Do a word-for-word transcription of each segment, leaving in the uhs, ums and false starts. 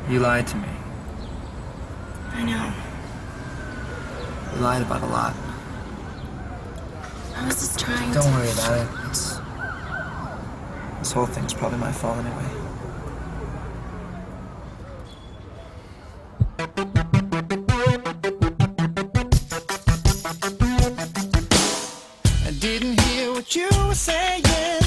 You lied to me. I know. You lied about a lot. I was just trying Don't to... worry about it. It's... This whole thing's probably my fault anyway. I didn't hear what you were saying.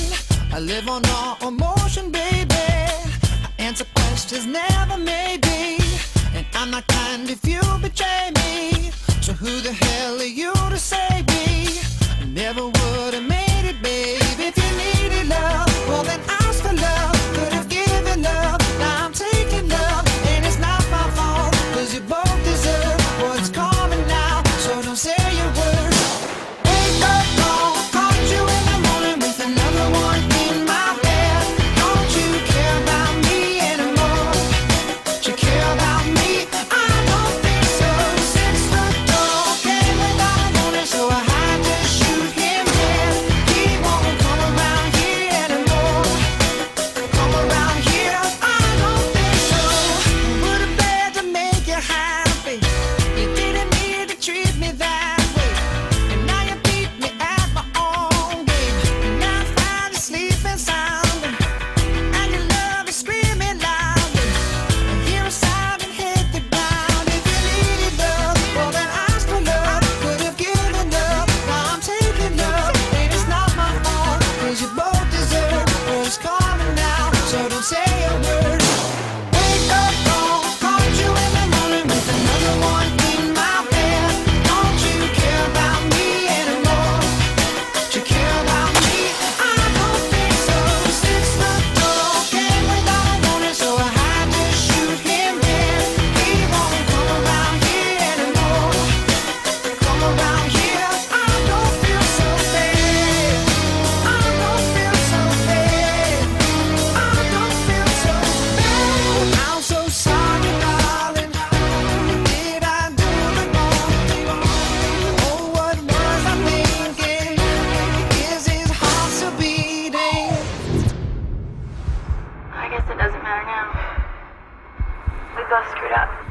I live on raw emotion, baby. I answer questions, never maybe. And I'm not kind if you betray me. So who the hell are you to save me? I never would have made it, babe. If you needed love, well then ask for love. Could have given love, now I'm taking love. And it's not my fault, cause you both deserve what's coming now. So don't say a word. Wake up, call, caught you in the morning with another one in my bed. Don't you care about me anymore? Don't you care about me? I don't think so. Six foot tall, came without a warning, so I had to shoot him dead. He won't come around here anymore. Come around here, I don't think so. Would have begged to make you happy. You didn't need to treat me that way. And now you beat me at my own game. And now I find you sleeping soundly. And your love is screaming loudly. I hear a sound and hit the ground. If you needed love, well then ask for love. Could have given love, now I'm taking love. And it's not my fault, cause you both deserve what's coming now. So don't say a word. Wake up, call, caught you in the morning with another one in my bed. Don't you care about me anymore? Don't you care about me? I don't think so. Six foot tall, came without a warning, so I had to shoot him dead. He won't come around here anymore. Come around here, I don't feel so bad. I don't feel so bad. I don't feel so bad. I'm so sorry, darling. Did I do the wrong? Oh, what was I thinking? Is his heart still beating? I guess it doesn't matter now. We both screwed up.